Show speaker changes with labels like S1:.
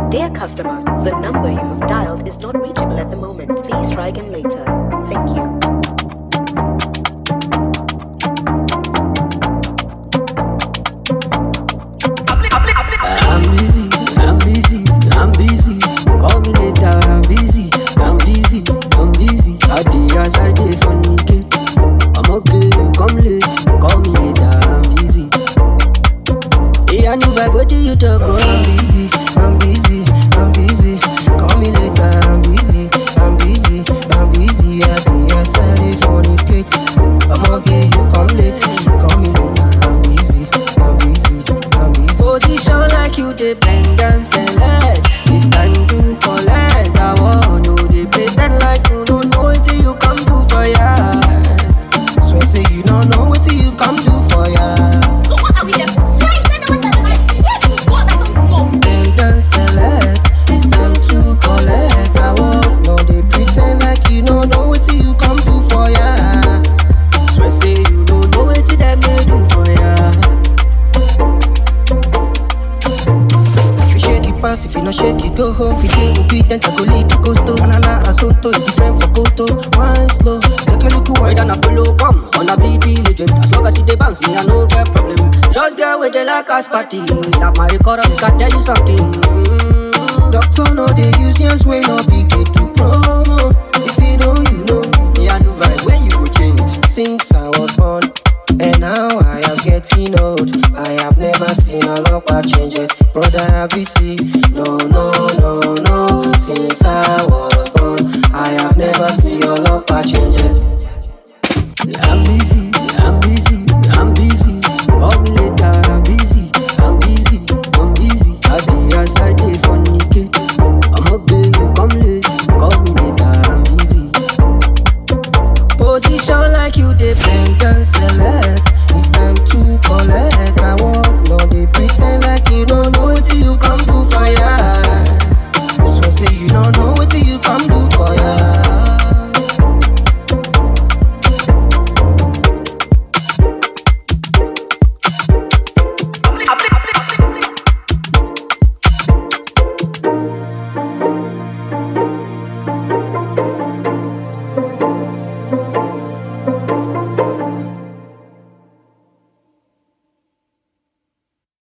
S1: Dear customer, the number you have dialed is not reachable at the moment. Please try again later. Thank you.
S2: I'm busy, I'm busy, I'm busy. Call me later, I'm busy, I'm busy, I'm busy. I day as I day fornicate. I'm okay, you come late. Call me later, I'm busy. Hey, I know vibe, what do you talk about?
S3: I'm busy, I'm busy, I'm busy. Call me later, I'm busy, I'm busy, I'm busy. I day as I day fornicate. I'm okay, you come late. Call me later, I'm busy, I'm busy, I'm busy.
S2: Position like you depend and select. It's time to collect. I want to they pretend like you don't know it till you come to fire.
S3: So I say you don't know what you come do for ya.
S4: So what are we there for? So you said what are we there for? What I don't know.
S3: Bend and select. It's time to collect. I want no they pretend like you don't know what you come do for ya.
S2: So I say you don't know what them they do for ya.
S3: If you shake it pass, if you not shake it go home. If you dey obedient, I go lead you go to Banana Asoto, it's different for Koto. Wine slow, take a look
S2: Why
S3: wide.
S2: don't I follow come on a BB legend? As long as you dey bounce me, I no get problem. Just get with the like us party. Like my record, I can tell you something.
S3: Doctor no they use yours way no big they do promo. If you know, you know.
S2: Me I know vibe when you go change.
S3: Since I was born, and now I am getting old. I have never seen a lock change it. Brother, have you seen? No, no, no, no. Since I was born, I have never seen a lock change it.
S2: I'm busy,